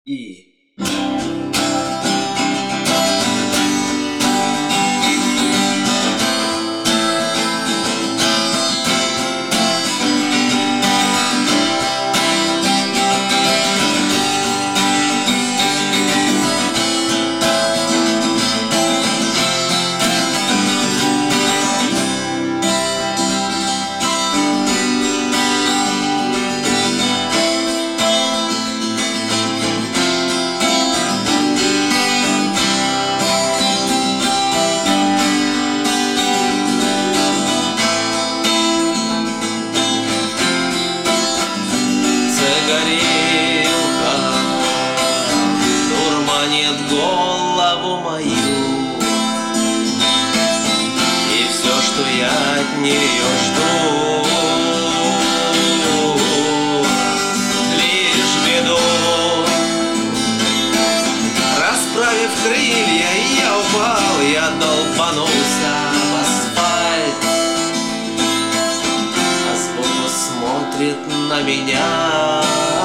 И горелка дурманит голову мою, и все, что я от нее жду, лишь беду. Расправив крылья, я упал, я долбанулся в асфальт, а сбоку смотрит на меня